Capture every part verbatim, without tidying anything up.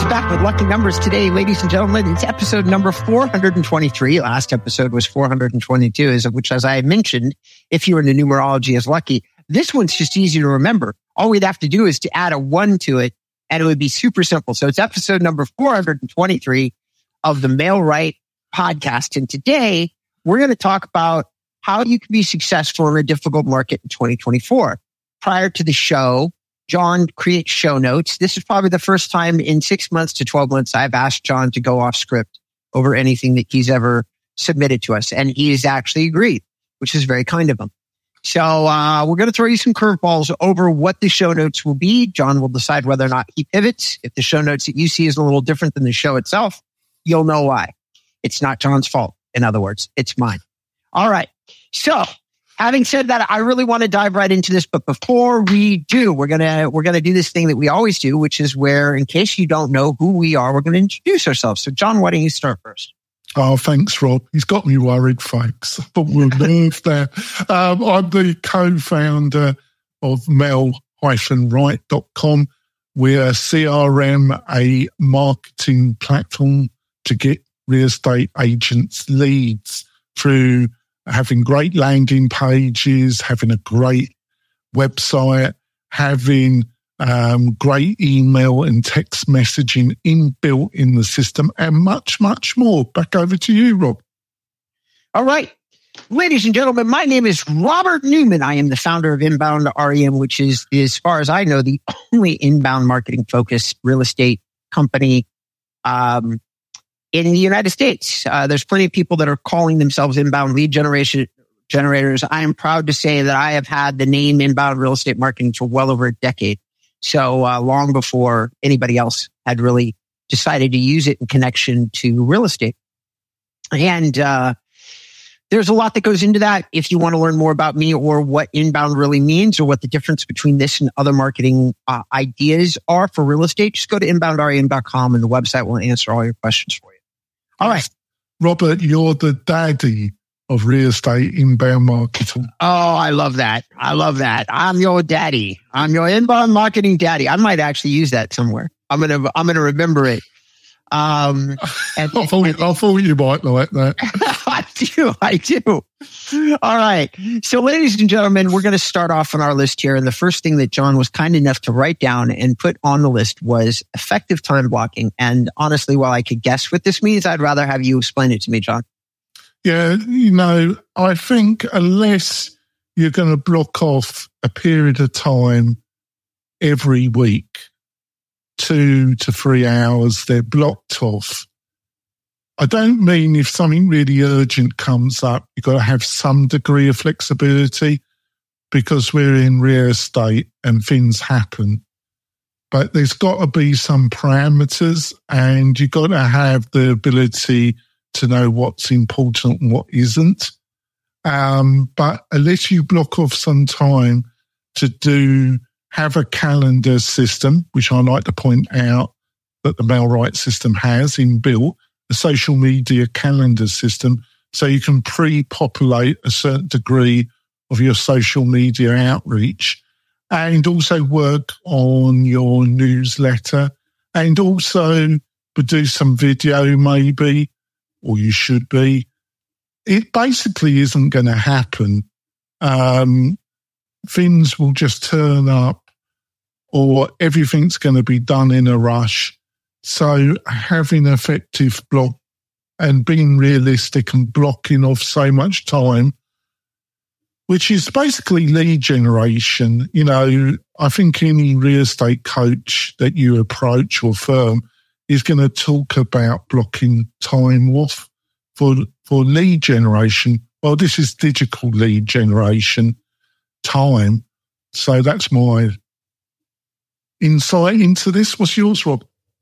back with lucky numbers today, ladies and gentlemen. It's episode number four hundred twenty-three. Last episode was four hundred twenty-two, as of which, as I mentioned, if you're into numerology, is lucky. This one's just easy to remember. All we'd have to do is to add a one to it, and it would be super simple. So it's episode number four hundred twenty-three of the Mail-Right podcast. And today we're going to talk about how you can be successful in a difficult market in twenty twenty-four. Prior to the show, John creates show notes. This is probably the first time in six months to twelve months I've asked John to go off script over anything that he's ever submitted to us. And he has actually agreed, which is very kind of him. So uh, we're going to throw you some curveballs over what the show notes will be. John will decide whether or not he pivots. If the show notes that you see is a little different than the show itself, you'll know why. It's not John's fault. In other words, it's mine. All right. So having said that, I really want to dive right into this. But before we do, we're going to, we're going to do this thing that we always do, which is where, in case you don't know who we are, we're going to introduce ourselves. So John, why don't you start first? Oh, thanks, Rob. He's got me worried, folks. But we'll move there. Um, I'm the co-founder of mail dash right dot com. We're a C R M, a marketing platform to get real estate agents leads through having great landing pages, having a great website, having um, great email and text messaging inbuilt in the system, and much, much more. Back over to you, Rob. All right. Ladies and gentlemen, my name is Robert Newman. I am the founder of Inbound R E M, which is, as far as I know, the only inbound marketing focused real estate company um, in the United States. Uh, there's plenty of people that are calling themselves inbound lead generation generators. I am proud to say that I have had the name inbound real estate marketing for well over a decade. So uh, long before anybody else had really decided to use it in connection to real estate. And uh, there's a lot that goes into that. If you want to learn more about me or what inbound really means or what the difference between this and other marketing uh, ideas are for real estate, just go to inbound R E M dot com and the website will answer all your questions for you. All right. Robert, you're the daddy of real estate inbound marketing. Oh, I love that. I love that. I'm your daddy. I'm your inbound marketing daddy. I might actually use that somewhere. I'm going to, I'm going to remember it. Um, and, I, thought, I thought you might like that. I do. I do. All right. So ladies and gentlemen, we're going to start off on our list here. And the first thing that John was kind enough to write down and put on the list was effective time blocking. And honestly, while I could guess what this means, I'd rather have you explain it to me, John. Yeah. You know, I think unless you're going to block off a period of time every week, two to three hours, they're blocked off. I don't mean if something really urgent comes up, you've got to have some degree of flexibility because we're in real estate and things happen. But there's got to be some parameters and you've got to have the ability to know what's important and what isn't. Um, but unless you block off some time to do have a calendar system, which I like to point out that the Mail-Right system has inbuilt, a social media calendar system, so you can pre-populate a certain degree of your social media outreach and also work on your newsletter and also produce some video maybe, or you should be. It basically isn't going to happen. Um, things will just turn up or everything's going to be done in a rush. So having effective block and being realistic and blocking off so much time, which is basically lead generation. You know, I think any real estate coach that you approach or firm is going to talk about blocking time off for, for lead generation. Well, this is digital lead generation time. So that's my insight into this. What's yours, Rob?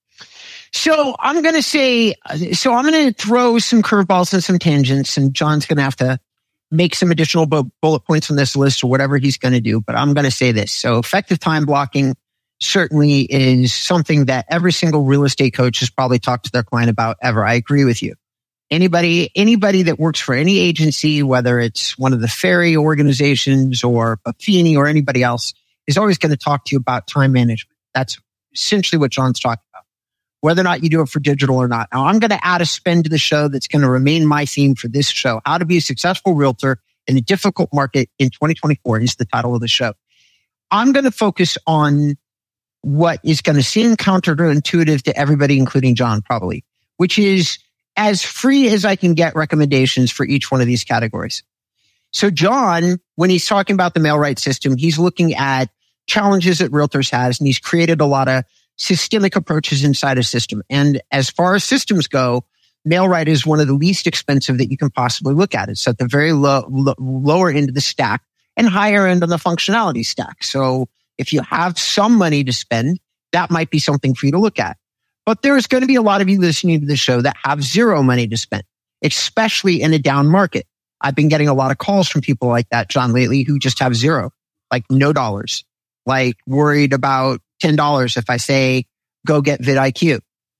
So I'm going to say, so I'm going to throw some curveballs and some tangents, and John's going to have to make some additional bu- bullet points on this list or whatever he's going to do. But I'm going to say this. So effective time blocking certainly is something that every single real estate coach has probably talked to their client about ever. I agree with you. Anybody, anybody that works for any agency, whether it's one of the ferry organizations or Buffini or anybody else, is always going to talk to you about time management. That's essentially what John's talking about. whether or not you do it for digital or not. Now, I'm going to add a spin to the show that's going to remain my theme for this show. How to be a successful realtor in a difficult market in twenty twenty-four is the title of the show. I'm going to focus on what is going to seem counterintuitive to everybody, including John, probably, which is as free as I can get recommendations for each one of these categories. So John, when he's talking about the MailRight system, he's looking at challenges that realtors has, and he's created a lot of systemic approaches inside a system. And as far as systems go, MailRight is one of the least expensive that you can possibly look at. It's at the very low, lo- lower end of the stack and higher end on the functionality stack. So if you have some money to spend, that might be something for you to look at. But there's going to be a lot of you listening to the show that have zero money to spend, especially in a down market. I've been getting a lot of calls from people like that, John, lately, who just have zero, like no dollars, like worried about ten dollars if I say, go get vidIQ.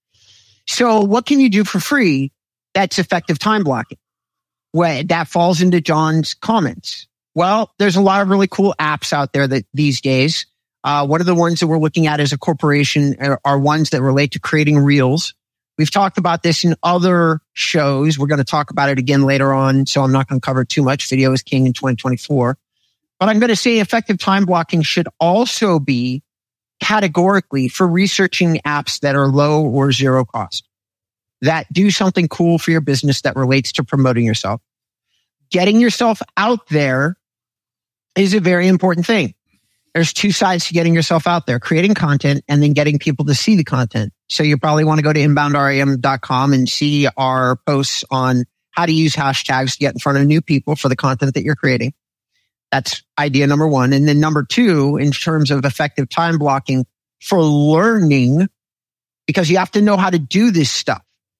So what can you do for free that's effective time blocking? Well, that falls into John's comments. Well, there's a lot of really cool apps out there that these days. Uh, one of the ones that we're looking at as a corporation are, are ones that relate to creating reels. We've talked about this in other shows. We're going to talk about it again later on, so I'm not going to cover too much. Video is king in twenty twenty-four. But I'm going to say effective time blocking should also be categorically for researching apps that are low or zero cost, that do something cool for your business that relates to promoting yourself. Getting yourself out there is a very important thing. There's two sides to getting yourself out there, creating content and then getting people to see the content. So you probably want to go to inbound R E M dot com and see our posts on how to use hashtags to get in front of new people for the content that you're creating. That's idea number one. And then number two, in terms of effective time blocking for learning, because you have to know how to do this stuff.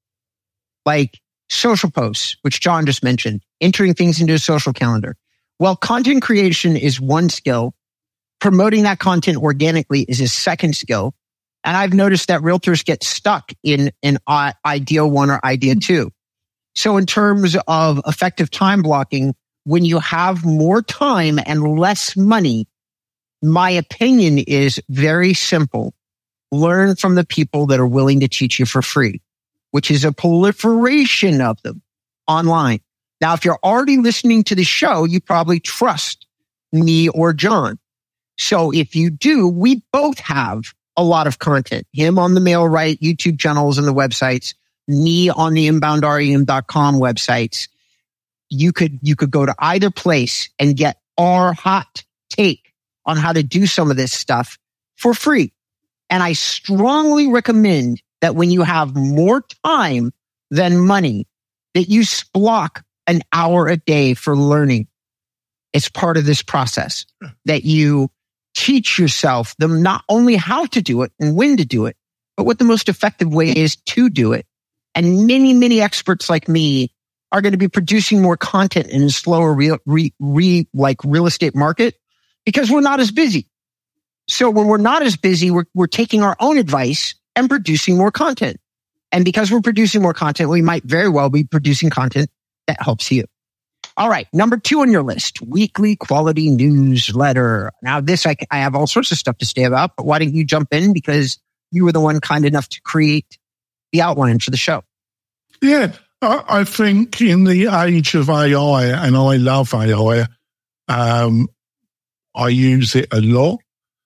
Like social posts, which John just mentioned, entering things into a social calendar. Well, content creation is one skill. Promoting that content organically is a second skill. And I've noticed that realtors get stuck in an idea one or idea two. So in terms of effective time blocking, when you have more time and less money, my opinion is very simple. Learn from the people that are willing to teach you for free, which is a proliferation of them online. Now, if you're already listening to the show, you probably trust me or John. So if you do, we both have a lot of content. Him on the MailRight YouTube channels and the websites, me on the inbound R E M dot com websites. You could, you could go to either place and get our hot take on how to do some of this stuff for free. And I strongly recommend that when you have more time than money, that you block an hour a day for learning. It's part of this process that you teach yourself them not only how to do it and when to do it, but what the most effective way is to do it. And many, many experts like me are going to be producing more content in a slower real, re, re, like real estate market because we're not as busy. So when we're not as busy, we're, we're taking our own advice and producing more content. And because we're producing more content, we might very well be producing content that helps you. All right. Number two on your list, weekly quality newsletter. Now this, I, I have all sorts of stuff to say about, but why don't you jump in because you were the one kind enough to create the outline for the show. Yeah. I think in the age of A I, and I love A I, um, I use it a lot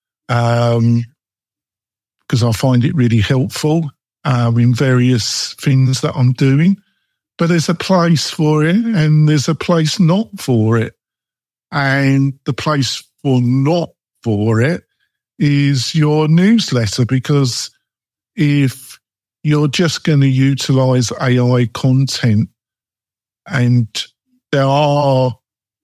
um, because I find it really helpful um, in various things that I'm doing. But there's a place for it and there's a place not for it. And the place for not for it is your newsletter, because if you're just going to utilize A I content, and there are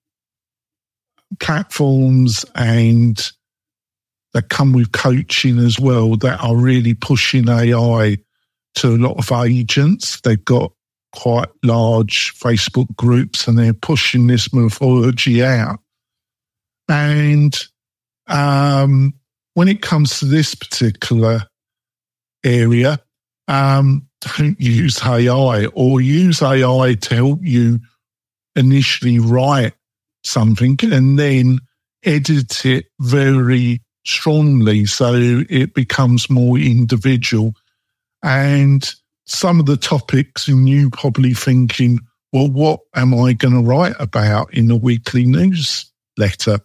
platforms and that come with coaching as well that are really pushing A I to a lot of agents. They've got quite large Facebook groups and they're pushing this methodology out. And um, when it comes to this particular area, um, don't use A I, or use A I to help you initially write something and then edit it very strongly so it becomes more individual. And some of the topics, and you probably thinking, well, what am I going to write about in the weekly newsletter?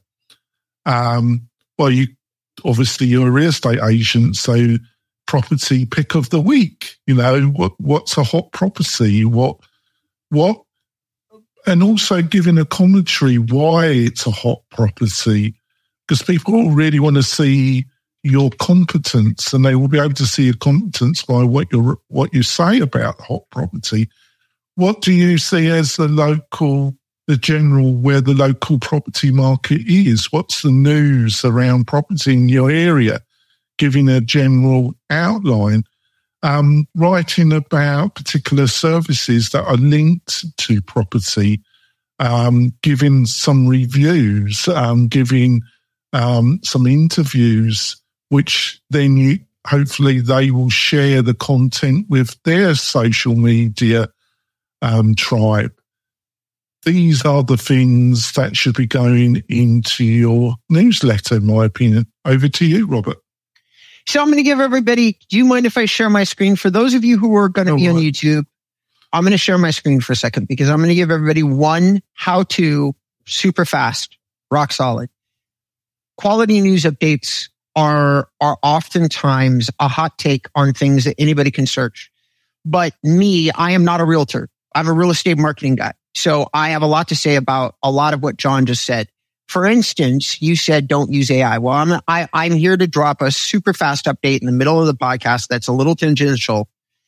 Um, well, you obviously you're a real estate agent, so property pick of the week. You know, what what's a hot property? What what, and also giving a commentary why it's a hot property, because people really want to see your competence, and they will be able to see your competence by what you what you say about the hot property. What do you see as the local, the general, where the local property market is? What's the news around property in your area? Giving a general outline, um, writing about particular services that are linked to property, um, giving some reviews, um, giving um, some interviews, which then you, hopefully they will share the content with their social media um, tribe. These are the things that should be going into your newsletter, in my opinion. Over to you, Robert. So I'm going to give everybody, do you mind if I share my screen? For those of you who are going to be on YouTube, I'm going to share my screen for a second because I'm going to give everybody one how-to, super fast, rock solid. Quality news updates are are oftentimes a hot take on things that anybody can search. But me, I am not a realtor. I'm a real estate marketing guy. So I have a lot to say about a lot of what John just said. For instance, you said don't use A I. Well, I'm I, I'm here to drop a super fast update in the middle of the podcast that's a little tangential.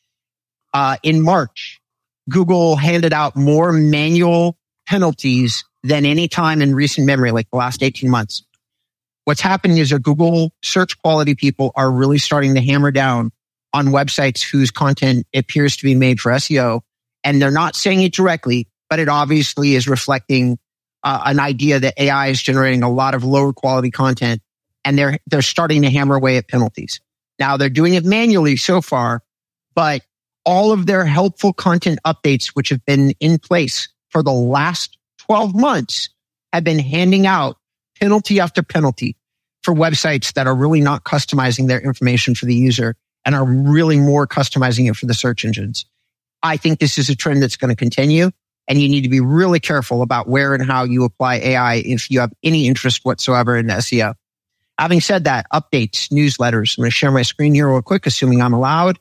Uh, in March, Google handed out more manual penalties than any time in recent memory, like the last eighteen months. What's happening is that Google search quality people are really starting to hammer down on websites whose content appears to be made for S E O. And they're not saying it directly, but it obviously is reflecting uh, an idea that A I is generating a lot of lower quality content. And they're, they're starting to hammer away at penalties. Now they're doing it manually so far, but all of their helpful content updates, which have been in place for the last twelve months, have been handing out penalty after penalty for websites that are really not customizing their information for the user and are really more customizing it for the search engines. I think this is a trend that's going to continue, and you need to be really careful about where and how you apply A I if you have any interest whatsoever in S E O. Having said that, updates, newsletters. I'm going to share my screen here real quick, assuming I'm allowed.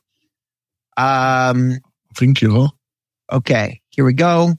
Um, I think you are. Okay, here we go.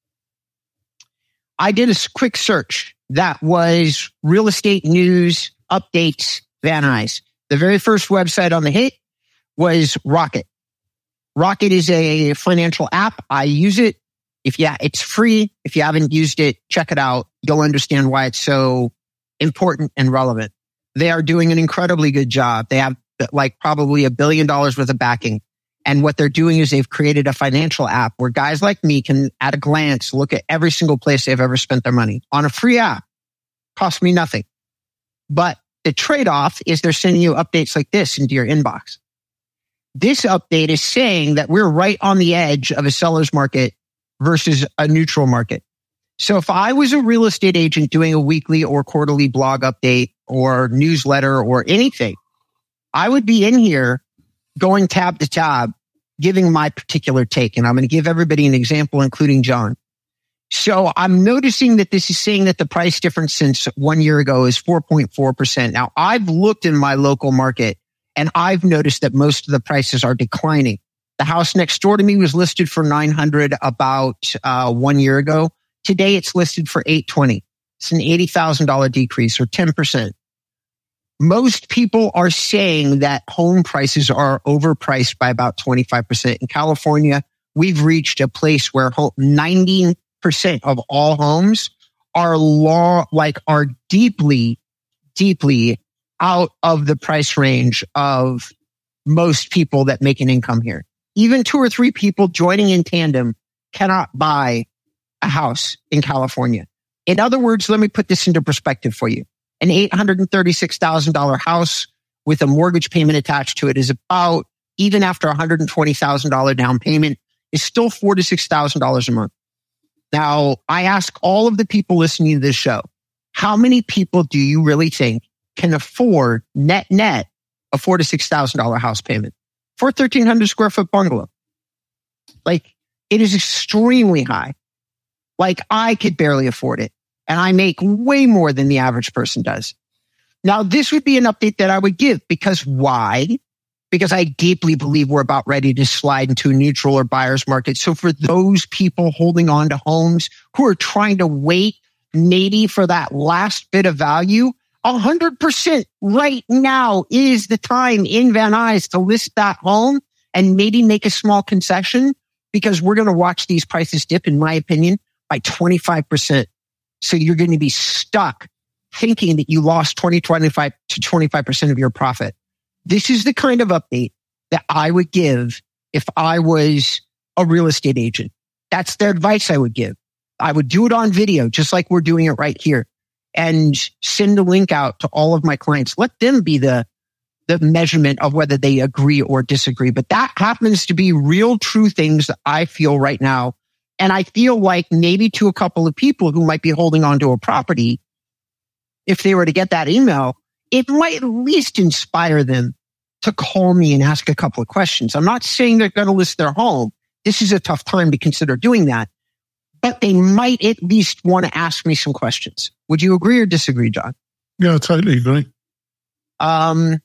I did a quick search. That was real estate news updates, Van Nuys. The very first website on the hit was Rocket. Rocket is a financial app. I use it. If yeah, it's free. If you haven't used it, check it out. You'll understand why it's so important and relevant. They are doing an incredibly good job. They have like probably a billion dollars worth of backing. And what they're doing is they've created a financial app where guys like me can, at a glance, look at every single place they've ever spent their money on a free app. Costs me nothing. But the trade-off is they're sending you updates like this into your inbox. This update is saying that we're right on the edge of a seller's market versus a neutral market. So if I was a real estate agent doing a weekly or quarterly blog update or newsletter or anything, I would be in here going tab to tab, giving my particular take. And I'm going to give everybody an example, including John. So I'm noticing that this is saying that the price difference since one year ago is four point four percent. Now, I've looked in my local market and I've noticed that most of the prices are declining. The house next door to me was listed for nine hundred about uh, one year ago. Today, it's listed for eight twenty. It's an eighty thousand dollars decrease or ten percent. Most people are saying that home prices are overpriced by about twenty-five percent. In California, we've reached a place where ninety percent of all homes are law, like are deeply, deeply out of the price range of most people that make an income here. Even two or three people joining in tandem cannot buy a house in California. In other words, let me put this into perspective for you. An eight hundred thirty-six thousand dollars house with a mortgage payment attached to it is about, even after a one hundred twenty thousand dollars down payment, is still four thousand to six thousand dollars a month. Now, I ask all of the people listening to this show, how many people do you really think can afford net net a four thousand to six thousand dollars house payment? for a thirteen hundred square foot bungalow. Like, it is extremely high. Like, I could barely afford it. And I make way more than the average person does. Now, this would be an update that I would give because why? Because I deeply believe we're about ready to slide into a neutral or buyer's market. So for those people holding on to homes who are trying to wait maybe for that last bit of value, one hundred percent right now is the time in Van Nuys to list that home and maybe make a small concession, because we're going to watch these prices dip, in my opinion, by twenty-five percent. So you're going to be stuck thinking that you lost twenty, twenty-five to twenty-five percent of your profit. This is the kind of update that I would give if I was a real estate agent. That's the advice I would give. I would do it on video, just like we're doing it right here, and send a link out to all of my clients. Let them be the, the measurement of whether they agree or disagree. But that happens to be real, true things that I feel right now. And I feel like maybe to a couple of people who might be holding on to a property, if they were to get that email, it might at least inspire them to call me and ask a couple of questions. I'm not saying they're going to list their home. This is a tough time to consider doing that, but they might at least want to ask me some questions. Would you agree or disagree, John? Yeah, I totally agree. Um,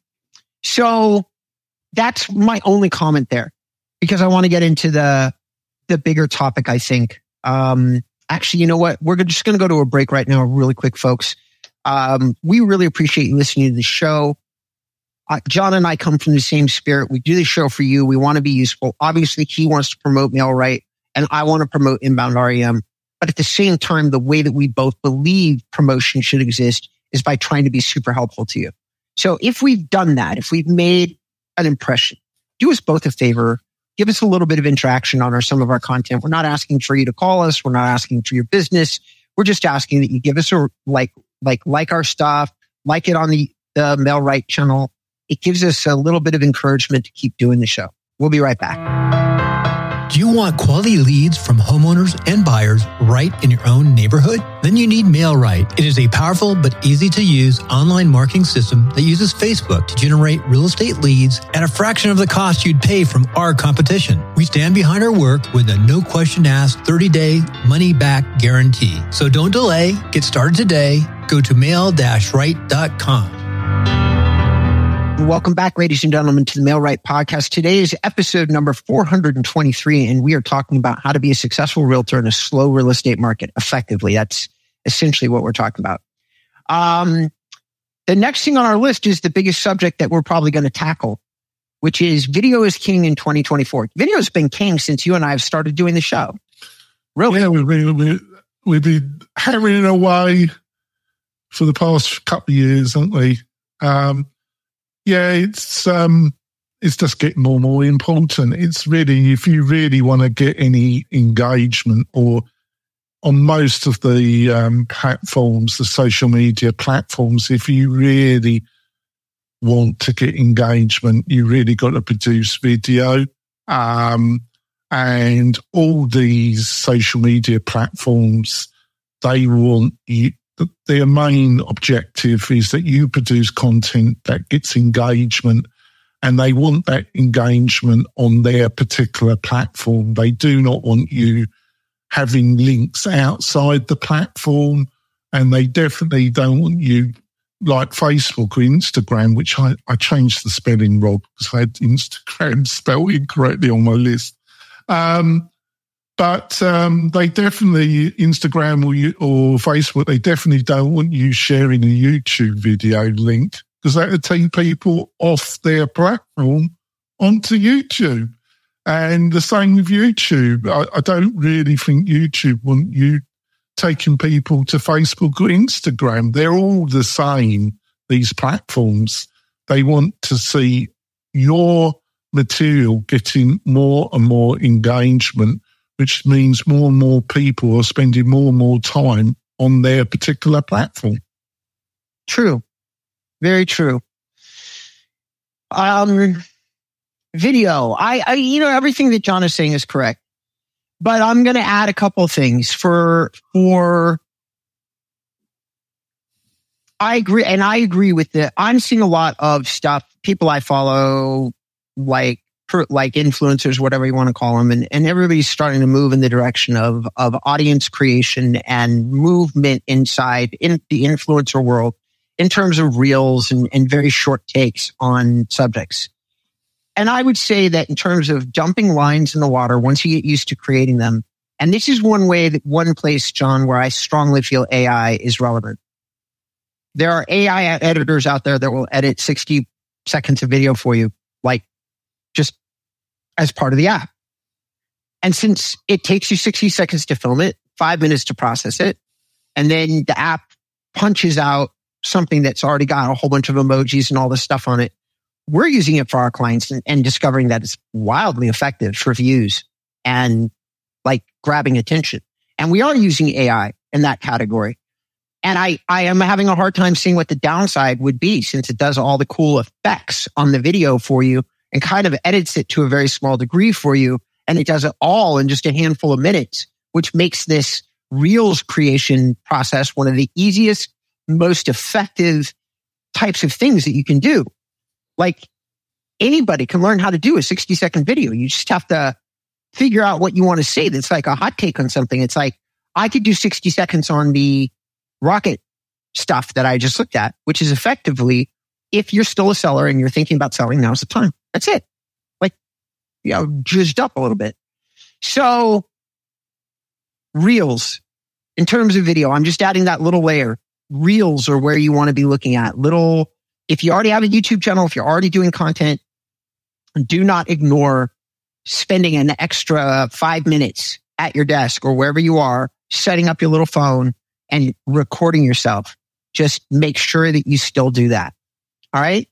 so that's my only comment there, because I want to get into the, the bigger topic, I think. Um, actually, you know what? We're just going to go to a break right now, really quick, folks. Um, we really appreciate you listening to the show. Uh, John and I come from the same spirit. We do the show for you. We want to be useful. Obviously, he wants to promote MailRight, and I want to promote Inbound R E M. But at the same time, the way that we both believe promotion should exist is by trying to be super helpful to you. So if we've done that, if we've made an impression, do us both a favor. Give us a little bit of interaction on our, some of our content. We're not asking for you to call us. We're not asking for your business. We're just asking that you give us a like, like, like our stuff, like it on the, the MailRight channel. It gives us a little bit of encouragement to keep doing the show. We'll be right back. Do you want quality leads from homeowners and buyers right in your own neighborhood? Then you need MailRight. It is a powerful but easy to use online marketing system that uses Facebook to generate real estate leads at a fraction of the cost you'd pay from our competition. We stand behind our work with a no question asked thirty day money back guarantee. So don't delay. Get started today. Go to mail right dot com. Welcome back, ladies and gentlemen, to the MailRight podcast. Today is episode number four hundred twenty-three, and we are talking about how to be a successful realtor in a slow real estate market effectively. That's essentially what we're talking about. Um, the next thing on our list is the biggest subject that we're probably going to tackle, which is video is king in twenty twenty-four. Video has been king since you and I have started doing the show. Really? Yeah, we've been, we, we've been hammering away for the past couple of years, haven't we? Um, Yeah, it's um, it's just getting more and more important. It's really, if you really want to get any engagement, or on most of the um, platforms, the social media platforms, if you really want to get engagement, you really got to produce video. Um, and all these social media platforms, they want you. Their main objective is that you produce content that gets engagement, and they want that engagement on their particular platform. They do not want you having links outside the platform, and they definitely don't want you like Facebook or Instagram, which I, I changed the spelling, Rob, because I had Instagram spelled incorrectly on my list. Um, But um, they definitely, Instagram or, or Facebook, they definitely don't want you sharing a YouTube video link, because that would take people off their platform onto YouTube. And the same with YouTube. I, I don't really think YouTube want you taking people to Facebook or Instagram. They're all the same, these platforms. They want to see your material getting more and more engagement, which means more and more people are spending more and more time on their particular platform. True. Very true. Um, video. I, I, you know, everything that John is saying is correct, but I'm going to add a couple of things for, for, I agree. And I agree with it. I'm seeing a lot of stuff, people I follow, like for like influencers, whatever you want to call them. And, and everybody's starting to move in the direction of, of audience creation and movement inside in the influencer world in terms of reels and, and very short takes on subjects. And I would say that in terms of dumping lines in the water, once you get used to creating them, and this is one way that one place, John, where I strongly feel A I is relevant. There are A I editors out there that will edit sixty seconds of video for you, like just as part of the app. And since it takes you sixty seconds to film it, five minutes to process it, and then the app punches out something that's already got a whole bunch of emojis and all this stuff on it, we're using it for our clients and, and discovering that it's wildly effective for views and like grabbing attention. And we are using A I in that category. And I, I am having a hard time seeing what the downside would be, since it does all the cool effects on the video for you and kind of edits it to a very small degree for you. And it does it all in just a handful of minutes, which makes this Reels creation process one of the easiest, most effective types of things that you can do. Like anybody can learn how to do a sixty second video. You just have to figure out what you want to say. That's like a hot take on something. It's like, I could do sixty seconds on the rocket stuff that I just looked at, which is effectively, if you're still a seller and you're thinking about selling, now's the time. That's it. Like, you know, juiced up a little bit. So Reels, in terms of video, I'm just adding that little layer. Reels are where you want to be looking at. Little, if you already have a YouTube channel, if you're already doing content, do not ignore spending an extra five minutes at your desk or wherever you are, setting up your little phone and recording yourself. Just make sure that you still do that. All right.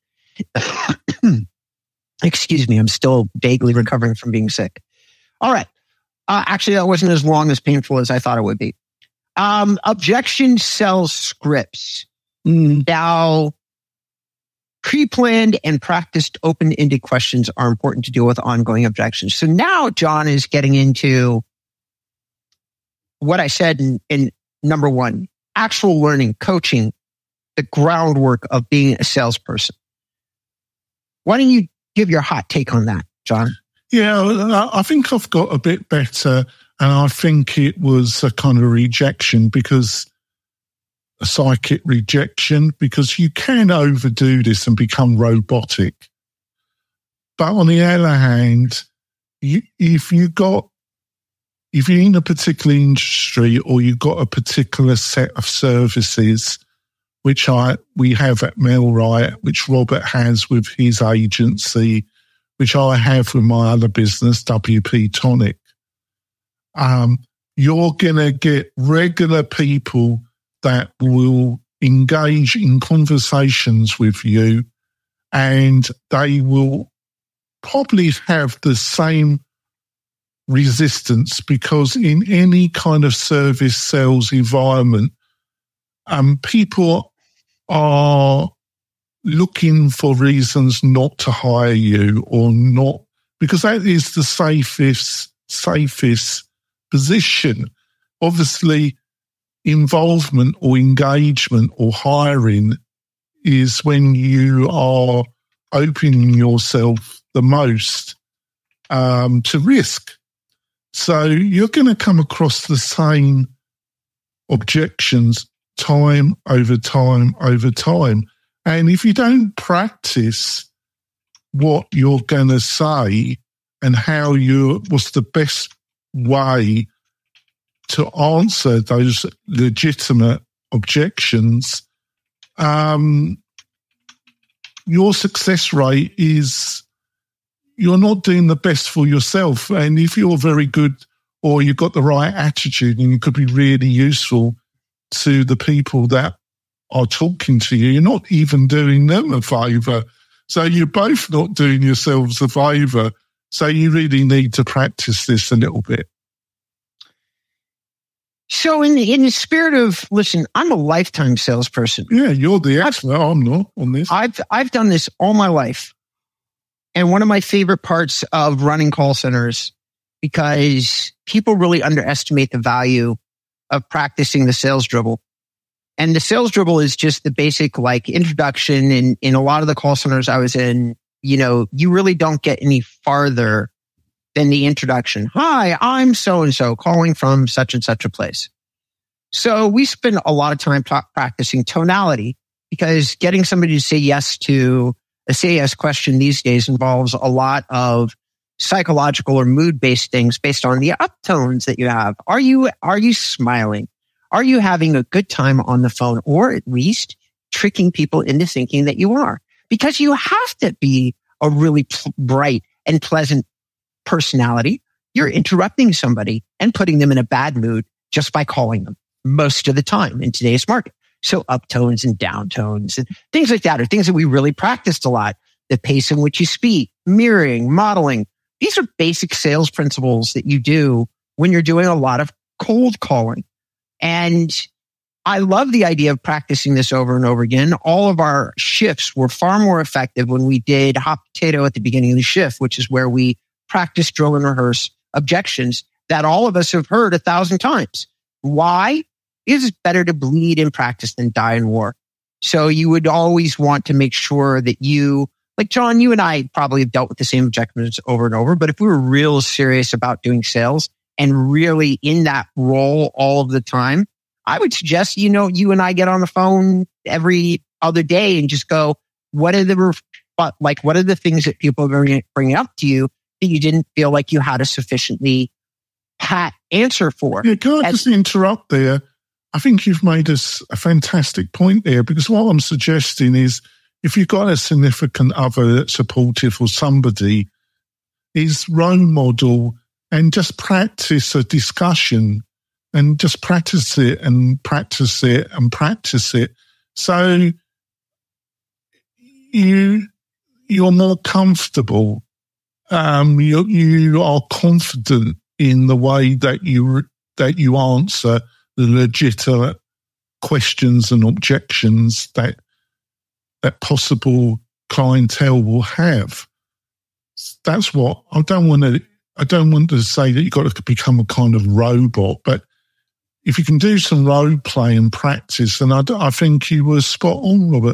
Excuse me. I'm still vaguely recovering from being sick. All right. Uh, actually, that wasn't as long as painful as I thought it would be. Um, objection sells scripts. Mm. Now, pre-planned and practiced open-ended questions are important to deal with ongoing objections. So now John is getting into what I said in, in number one, actual learning, coaching, the groundwork of being a salesperson. Why don't you give your hot take on that, John? Yeah, I think I've got a bit better, and I think it was a kind of rejection because a psychic rejection, because you can overdo this and become robotic. But on the other hand, you, if you got, if you're in a particular industry or you've got a particular set of services, which I we have at Mailrite, which Robert has with his agency, which I have with my other business, W P Tonic, um, you're going to get regular people that will engage in conversations with you, and they will probably have the same resistance, because in any kind of service sales environment, um, people are looking for reasons not to hire you or not, because that is the safest, safest position. Obviously, involvement or engagement or hiring is when you are opening yourself the most um, to risk. So you're going to come across the same objections time over time over time. And if you don't practice what you're going to say and how you, what's the best way to answer those legitimate objections, um, your success rate is, you're not doing the best for yourself. And if you're very good or you've got the right attitude and you could be really useful to the people that are talking to you, you're not even doing them a favour. So you're both not doing yourselves a favour. So you really need to practice this a little bit. So in the, in the spirit of, listen, I'm a lifetime salesperson. Yeah, you're the expert. I'm not on this. I've I've done this all my life. And one of my favorite parts of running call centers, because people really underestimate the value of practicing the sales dribble. And the sales dribble is just the basic like introduction. In, in a lot of the call centers I was in, you know, you really don't get any farther than the introduction. Hi, I'm so-and-so calling from such and such a place. So we spend a lot of time talk, practicing tonality, because getting somebody to say yes to a say yes question these days involves a lot of psychological or mood-based things based on the uptones that you have. Are you, are you smiling? Are you having a good time on the phone, or at least tricking people into thinking that you are? Because you have to be a really pl- bright and pleasant personality. You're interrupting somebody and putting them in a bad mood just by calling them most of the time in today's market. So uptones and downtones and things like that are things that we really practiced a lot. The pace in which you speak, mirroring, modeling. These are basic sales principles that you do when you're doing a lot of cold calling. And I love the idea of practicing this over and over again. All of our shifts were far more effective when we did hot potato at the beginning of the shift, which is where we practice, drill, and rehearse objections that all of us have heard a thousand times. Why? Because it's better to bleed in practice than die in war. So you would always want to make sure that you, like John, you and I probably have dealt with the same objections over and over, but if we were real serious about doing sales and really in that role all of the time, I would suggest, you know, you and I get on the phone every other day and just go, what are the, like, what are the things that people are bringing, bringing up to you that you didn't feel like you had a sufficiently pat answer for? Yeah, can I As, just interrupt there? I think you've made us a fantastic point there, because what I'm suggesting is if you've got a significant other that's supportive or somebody, is role model and just practice a discussion and just practice it and practice it and practice it. So you, you're more comfortable. Um, you, you are confident in the way that you, that you answer the legitimate questions and objections that that possible clientele will have. That's what I don't want to. I don't want to say that you've got to become a kind of robot, but if you can do some role play and practice, then I, I think you were spot on, Robert.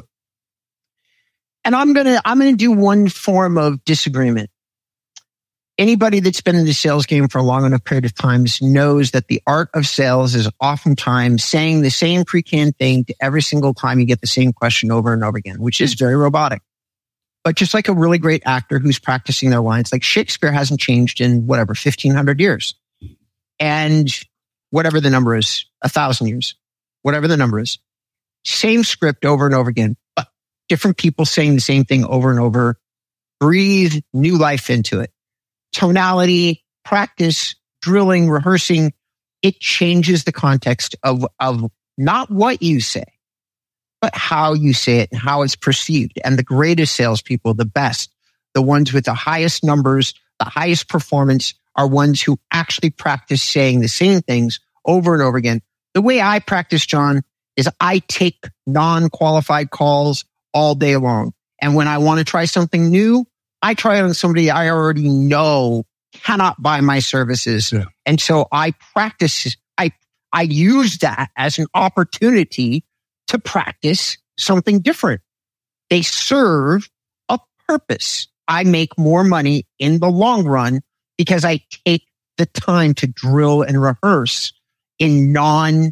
And I'm gonna I'm gonna do one form of disagreement. Anybody that's been in the sales game for a long enough period of time knows that the art of sales is oftentimes saying the same pre-canned thing to every single time you get the same question over and over again, which is very robotic. But just like a really great actor who's practicing their lines, like Shakespeare hasn't changed in whatever, fifteen hundred years. And whatever the number is, a thousand years, whatever the number is. Same script over and over again, but different people saying the same thing over and over. Breathe new life into it. Tonality, practice, drilling, rehearsing, it changes the context of, of not what you say, but how you say it and how it's perceived. And the greatest salespeople, the best, the ones with the highest numbers, the highest performance are ones who actually practice saying the same things over and over again. The way I practice, John, is I take non-qualified calls all day long. And when I want to try something new, I try it on somebody I already know cannot buy my services. Yeah. And so I practice, I, I use that as an opportunity to practice something different. They serve a purpose. I make more money in the long run because I take the time to drill and rehearse in non,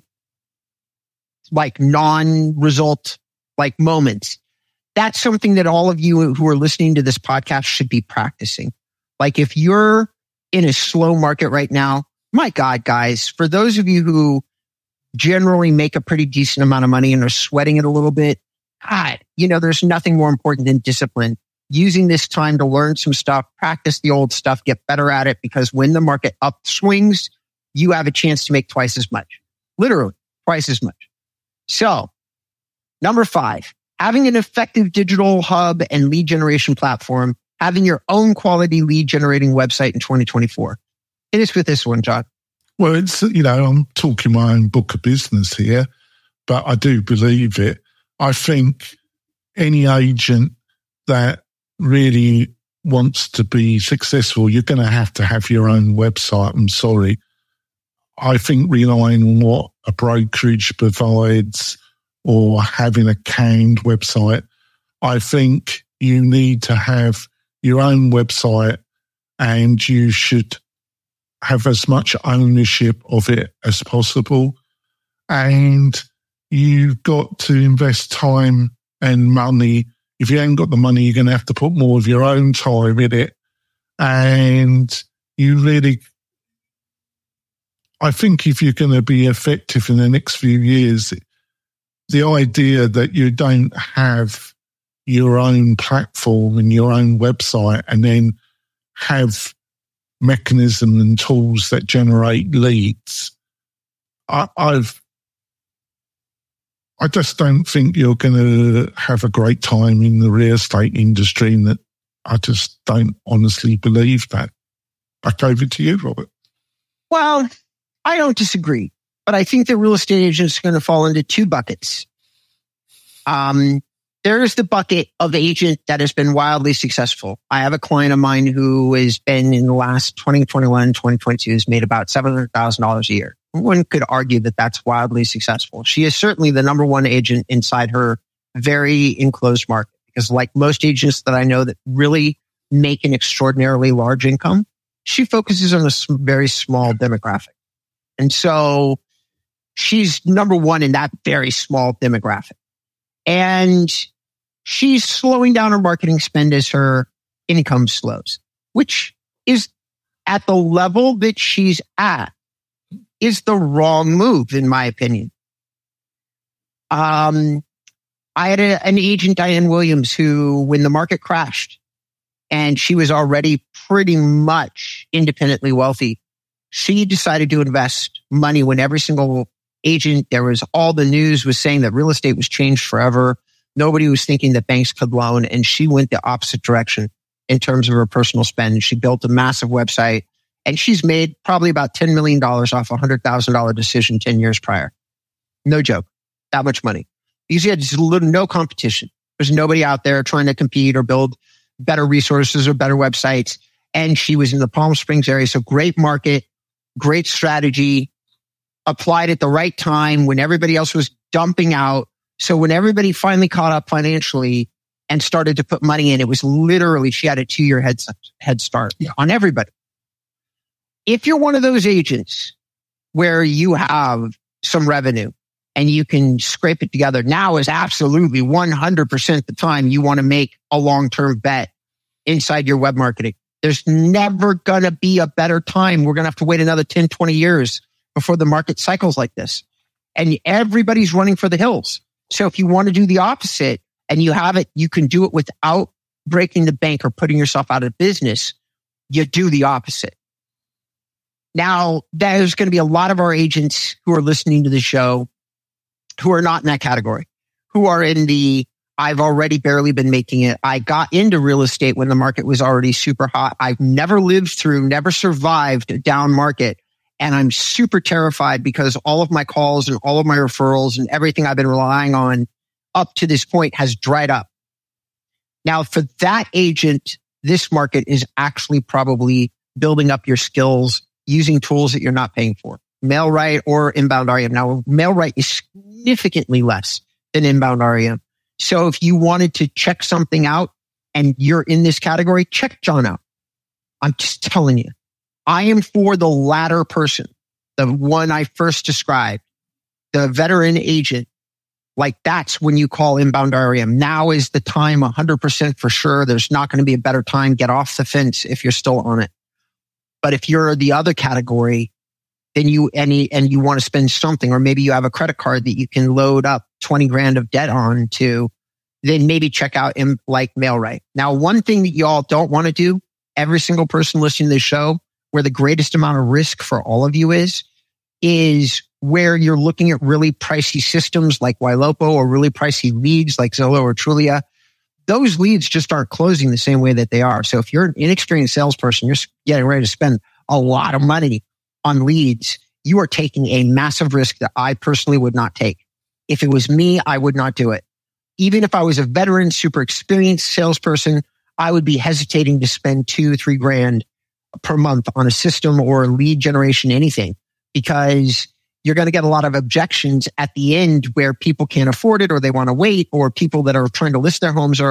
like non-result like moments. That's something that all of you who are listening to this podcast should be practicing. Like if you're in a slow market right now, my God, guys, for those of you who generally make a pretty decent amount of money and are sweating it a little bit, God, you know, there's nothing more important than discipline. Using this time to learn some stuff, practice the old stuff, get better at it, because when the market upswings, you have a chance to make twice as much. Literally, twice as much. So, number five. Having an effective digital hub and lead generation platform, having your own quality lead generating website in twenty twenty-four. Hit us with this one, John. Well, it's, you know, I'm talking my own book of business here, but I do believe it. I think any agent that really wants to be successful, you're going to have to have your own website. I'm sorry. I think relying on what a brokerage provides or having a canned website, I think you need to have your own website and you should have as much ownership of it as possible. And you've got to invest time and money. If you ain't got the money, you're going to have to put more of your own time in it. And you really, I think if you're going to be effective in the next few years, the idea that you don't have your own platform and your own website and then have mechanism and tools that generate leads, I, I've, I just don't think you're going to have a great time in the real estate industry, and that I just don't honestly believe that. Back over to you, Robert. Well, I don't disagree, but I think that real estate agents are going to fall into two buckets. Um, there's the bucket of agent that has been wildly successful. I have a client of mine who has been in the last twenty twenty-one, twenty twenty-two has made about seven hundred thousand dollars a year. One could argue that that's wildly successful. She is certainly the number one agent inside her very enclosed market, because like most agents that I know that really make an extraordinarily large income, she focuses on a very small demographic. And so she's number one in that very small demographic. And she's slowing down her marketing spend as her income slows, which is at the level that she's at is the wrong move, in my opinion. Um, I had a, an agent, Diane Williams, who, when the market crashed and she was already pretty much independently wealthy, she decided to invest money when every single agent, there was all the news was saying that real estate was changed forever. Nobody was thinking that banks could loan, and she went the opposite direction in terms of her personal spend. She built a massive website, and she's made probably about ten million dollars off a one hundred thousand dollars decision ten years prior. No joke. That much money. Because you had just little, no competition. There's nobody out there trying to compete or build better resources or better websites. And she was in the Palm Springs area. So great market, great strategy, applied at the right time when everybody else was dumping out. So when everybody finally caught up financially and started to put money in, it was literally, she had a two-year head, head start yeah. on everybody. If you're one of those agents where you have some revenue and you can scrape it together, now is absolutely one hundred percent the time you want to make a long-term bet inside your web marketing. There's never going to be a better time. We're going to have to wait another ten, twenty years before the market cycles like this. And everybody's running for the hills. So if you want to do the opposite and you have it, you can do it without breaking the bank or putting yourself out of business. You do the opposite. Now, there's going to be a lot of our agents who are listening to the show who are not in that category, who are in the, I've already barely been making it. I got into real estate when the market was already super hot. I've never lived through, never survived a down market. And I'm super terrified because all of my calls and all of my referrals and everything I've been relying on up to this point has dried up. Now, for that agent, this market is actually probably building up your skills using tools that you're not paying for. MailRight or Inbound R E M. Now, MailRight is significantly less than Inbound R E M. So if you wanted to check something out and you're in this category, check John out. I'm just telling you. I am for the latter person, the one I first described, the veteran agent. Like that's when you call Inbound R E M. Now is the time, one hundred percent for sure. There's not going to be a better time. Get off the fence if you're still on it. But if you're the other category, then you any and you want to spend something, or maybe you have a credit card that you can load up twenty grand of debt on to, then maybe check out in, like MailRight. Now, one thing that you all don't want to do, every single person listening to this show, where the greatest amount of risk for all of you is, is where you're looking at really pricey systems like Ylopo or really pricey leads like Zillow or Trulia. Those leads just aren't closing the same way that they are. So if you're an inexperienced salesperson, you're getting ready to spend a lot of money on leads, you are taking a massive risk that I personally would not take. If it was me, I would not do it. Even if I was a veteran, super experienced salesperson, I would be hesitating to spend two, three grand per month on a system or lead generation, anything, because you're going to get a lot of objections at the end where people can't afford it or they want to wait, or people that are trying to list their homes are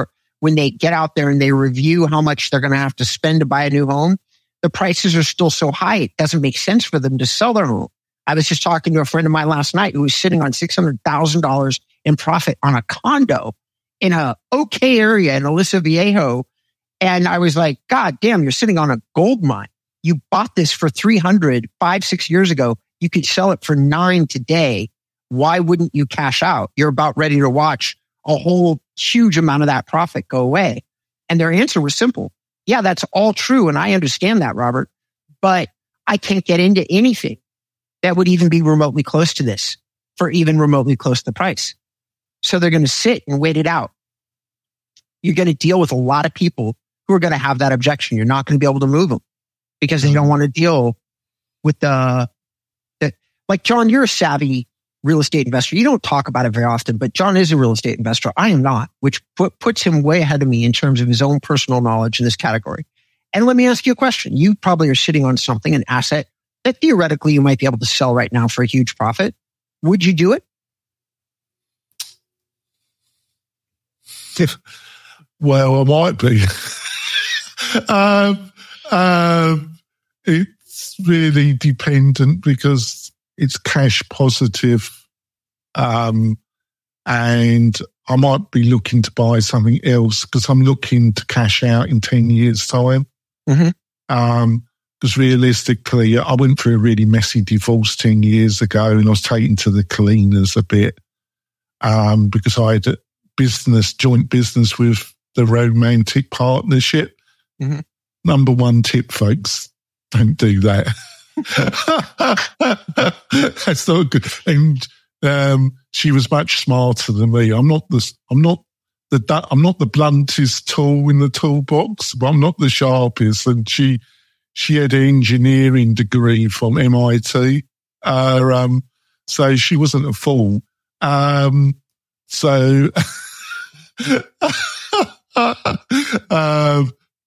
when they get out there and they review how much they're going to have to spend to buy a new home, the prices are still so high, it doesn't make sense for them to sell their home. I was just talking to a friend of mine last night who was sitting on six hundred thousand dollars in profit on a condo in a okay area in Aliso Viejo. And I was like, God damn, you're sitting on a gold mine. You bought this for three hundred five, six years ago. You could sell it for nine today. Why wouldn't you cash out? You're about ready to watch a whole huge amount of that profit go away. And their answer was simple. Yeah, that's all true. And I understand that, Robert, but I can't get into anything that would even be remotely close to this for even remotely close to the price. So they're going to sit and wait it out. You're going to deal with a lot of people who are going to have that objection. You're not going to be able to move them because they don't want to deal with the, the, like John, you're a savvy real estate investor. You don't talk about it very often, but John is a real estate investor. I am not, which put, puts him way ahead of me in terms of his own personal knowledge in this category. And let me ask you a question. You probably are sitting on something, an asset that theoretically you might be able to sell right now for a huge profit. Would you do it? Well, I might be. um, um, it's really dependent because it's cash positive. Um, and I might be looking to buy something else because I'm looking to cash out in ten years' time. Mm-hmm. Um, because realistically, I went through a really messy divorce ten years ago and I was taken to the cleaners a bit um, because I had a business, joint business with the romantic partnership. Mm-hmm. Number one tip, folks, don't do that. That's not good. And um, she was much smarter than me. I'm not the, I'm not the, I'm not the bluntest tool in the toolbox, but I'm not the sharpest. And she, she had an engineering degree from M I T. Uh, um, so she wasn't a fool. Um, so, um,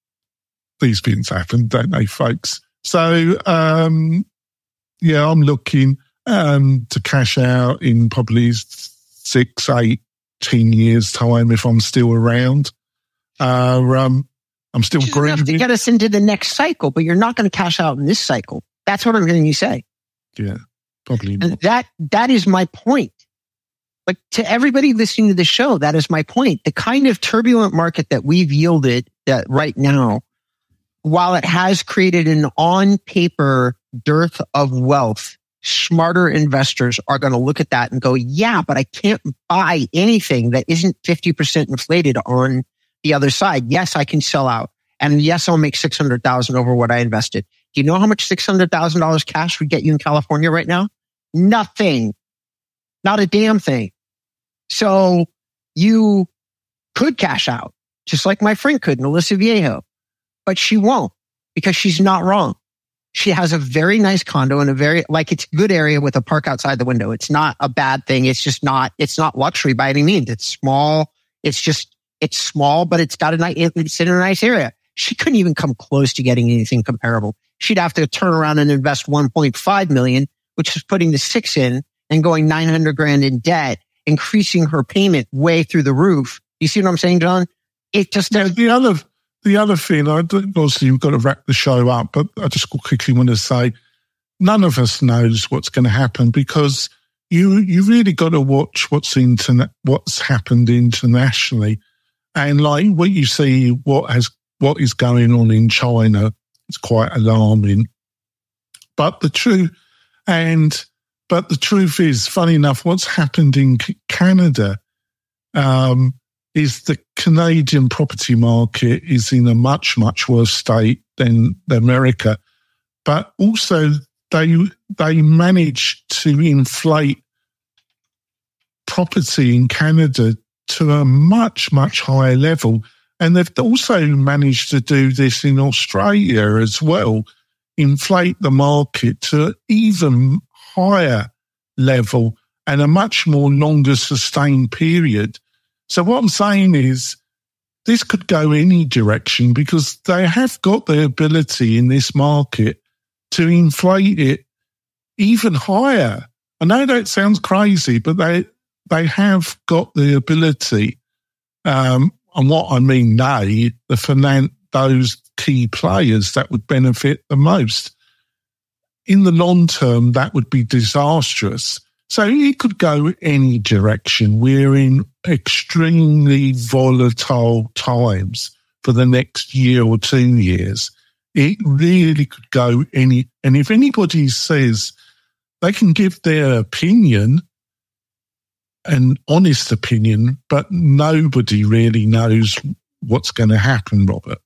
these things happen, don't they, folks? So, um, yeah, I'm looking um, to cash out in probably six, eight, ten years' time if I'm still around. Uh, um, I'm still grieving. To get us into the next cycle, but you're not going to cash out in this cycle. That's what I'm hearing you say. Yeah, probably not. And that that is my point. Like to everybody listening to the show, that is my point. The kind of turbulent market that we've yielded that right now, while it has created an on-paper dearth of wealth, smarter investors are going to look at that and go, yeah, but I can't buy anything that isn't fifty percent inflated on the other side. Yes, I can sell out. And yes, I'll make six hundred thousand dollars over what I invested. Do you know how much six hundred thousand dollars cash would get you in California right now? Nothing. Not a damn thing. So you could cash out, just like my friend could in Aliso Viejo, but she won't because she's not wrong. She has a very nice condo in a very, like it's a good area with a park outside the window. It's not a bad thing. It's just not, it's not luxury by any means. It's small. It's just, it's small, but it's got a nice, it's in a nice area. She couldn't even come close to getting anything comparable. She'd have to turn around and invest one point five million, which is putting the six in and going nine hundred grand in debt, increasing her payment way through the roof. You see what I'm saying, John? It just, yeah, the other, The other thing, I don't, obviously you've got to wrap the show up, but I just quickly want to say, none of us knows what's going to happen because you you really got to watch what's interna- what's happened internationally, and like what you see, what has what is going on in China, it's quite alarming. But the truth, and but the truth is, funny enough, what's happened in Canada. Um, is the Canadian property market is in a much, much worse state than America. But also they they managed to inflate property in Canada to a much, much higher level. And they've also managed to do this in Australia as well, inflate the market to an even higher level and a much more longer sustained period. So what I'm saying is this could go any direction because they have got the ability in this market to inflate it even higher. I know that sounds crazy, but they they have got the ability. Um, and what I mean they, the finan- those key players that would benefit the most. In the long term, that would be disastrous. So it could go any direction. We're in extremely volatile times for the next year or two years. It really could go any, and if anybody says they can give their opinion, an honest opinion, but nobody really knows what's going to happen, Robert.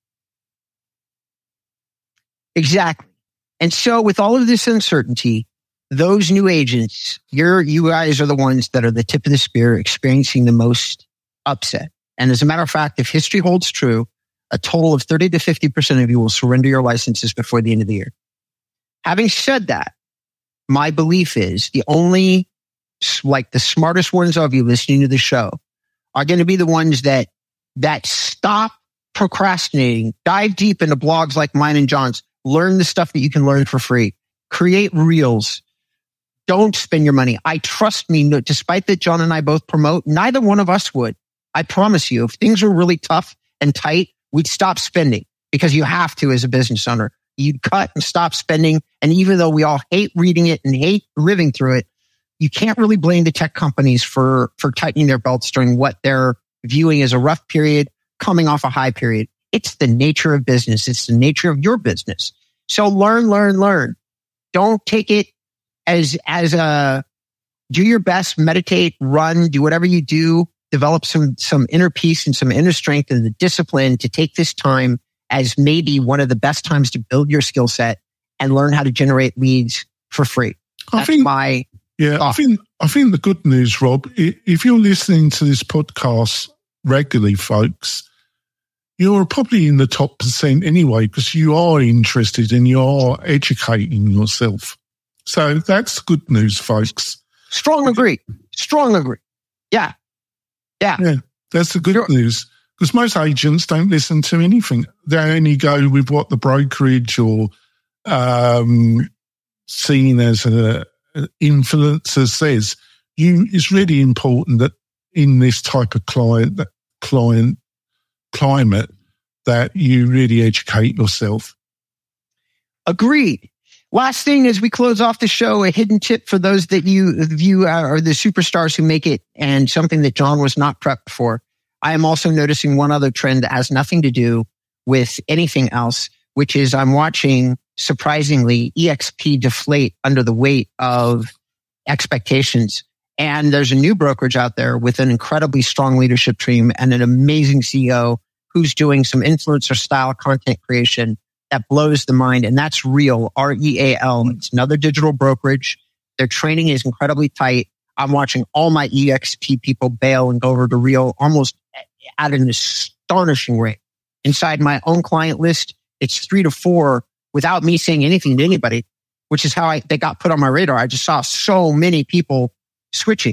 Exactly. And so with all of this uncertainty, those new agents, you're, you guys are the ones that are the tip of the spear experiencing the most upset. And as a matter of fact, if history holds true, a total of thirty to fifty percent of you will surrender your licenses before the end of the year. Having said that, my belief is the only, like the smartest ones of you listening to the show are going to be the ones that, that stop procrastinating, dive deep into blogs like mine and John's, learn the stuff that you can learn for free, create reels. Don't spend your money. I trust me, no, despite that John and I both promote, neither one of us would. I promise you, if things were really tough and tight, we'd stop spending because you have to as a business owner. You'd cut and stop spending. And even though we all hate reading it and hate living through it, you can't really blame the tech companies for, for tightening their belts during what they're viewing as a rough period, coming off a high period. It's the nature of business. It's the nature of your business. So learn, learn, learn. Don't take it as, as a, do your best, meditate, run, do whatever you do, develop some, some inner peace and some inner strength and the discipline to take this time as maybe one of the best times to build your skill set and learn how to generate leads for free. That's I think, my yeah, thought. I think, I think the good news, Rob, if you're listening to this podcast regularly, folks, you're probably in the top percent anyway, because you are interested and you are educating yourself. So that's good news, folks. Strong agree. Strong agree. Yeah. Yeah. Yeah, that's the good Sure. news. Because most agents don't listen to anything. They only go with what the brokerage or um, seen as an influencer says. You, it's really important that in this type of client, that client climate, that you really educate yourself. Agreed. Last thing as we close off the show, a hidden tip for those that you view are the superstars who make it, and something that John was not prepped for. I am also noticing one other trend that has nothing to do with anything else, which is I'm watching, surprisingly, E X P deflate under the weight of expectations. And there's a new brokerage out there with an incredibly strong leadership team and an amazing C E O who's doing some influencer style content creation that blows the mind. And that's Real, R E A L. It's another digital brokerage. Their training is incredibly tight. I'm watching all my E X P people bail and go over to Real almost at an astonishing rate. Inside my own client list, it's three to four without me saying anything to anybody, which is how I, they got put on my radar. I just saw so many people switching.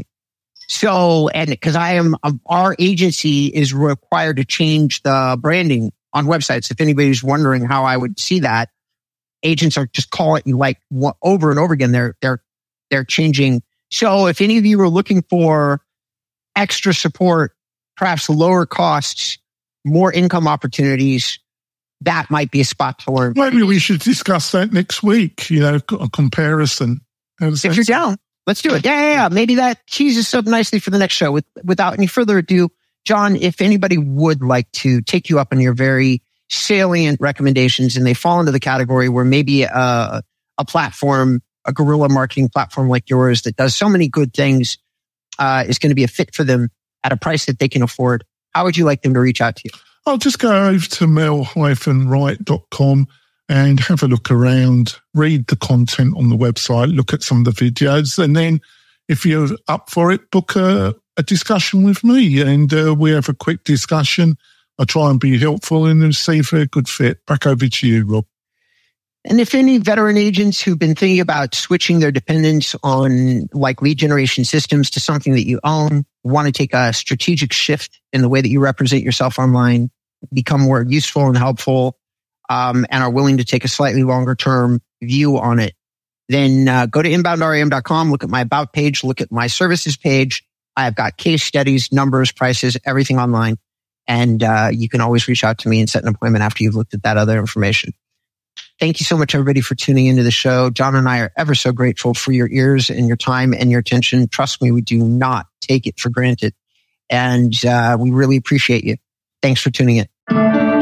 So, and because I am, our agency is required to change the branding on websites. If anybody's wondering how I would see that, agents are just calling you like over and over again. They're, they're, they're changing. So if any of you are looking for extra support, perhaps lower costs, more income opportunities, that might be a spot to learn. Maybe we should discuss that next week, you know, a comparison. If you're down, let's do it. Yeah, yeah, yeah. Maybe that teases us up nicely for the next show. With, without any further ado, John, if anybody would like to take you up on your very salient recommendations and they fall into the category where maybe a, a platform, a guerrilla marketing platform like yours that does so many good things uh, is going to be a fit for them at a price that they can afford, how would you like them to reach out to you? I'll just go over to mel dash wright dot com and have a look around, read the content on the website, look at some of the videos, and then if you're up for it, book a, a discussion with me and uh, we have a quick discussion. I'll try and be helpful and see if we're a good fit. Back over to you, Rob. And if any veteran agents who've been thinking about switching their dependence on like lead generation systems to something that you own, want to take a strategic shift in the way that you represent yourself online, become more useful and helpful, um, and are willing to take a slightly longer term view on it, then uh, go to inbound R E M dot com, look at my about page, look at my services page. I've got case studies, numbers, prices, everything online. And uh, you can always reach out to me and set an appointment after you've looked at that other information. Thank you so much, everybody, for tuning into the show. John and I are ever so grateful for your ears and your time and your attention. Trust me, we do not take it for granted. And uh, we really appreciate you. Thanks for tuning in.